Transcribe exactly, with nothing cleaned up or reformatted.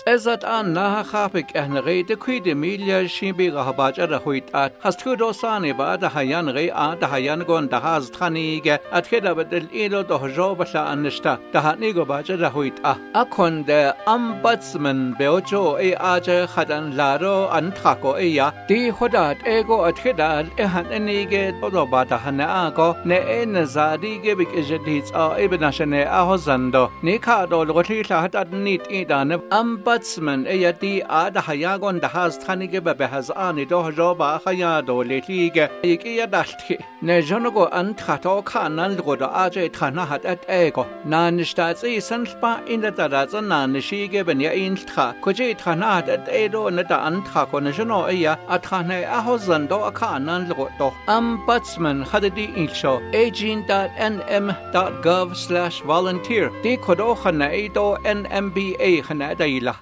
Ezat an na khapik ehnere de kuide milia shimbi rahabaja da huit at has tudo sane ba da hayan re a da hayan gon da has thanige at kheda bedel ilo do jobasha anishta da hatnigo baja da huit a akon de ombudsman beojo e aja khadan laro an thako e ya di hodat ego at kheda e han enige do ba da hana ago ne en zadige bik ejedits a ibnashane a hozando ne kha do logli hat at nit idan ombudsman e yadi ad hayagon da has thanige be has ani do joba hayado letige yiki yadalti ne jonogo an khato khanan go da aje thana hat at ego nan statsi sanpa in da da nan shige ben ya in kha koje thana hat at edo ne da an kha ko ne jono ya athane a hozando khanan go to ombudsman hadidi insho agent dot n m dot gov slash volunteer di kodo khana edo n m b a khana daila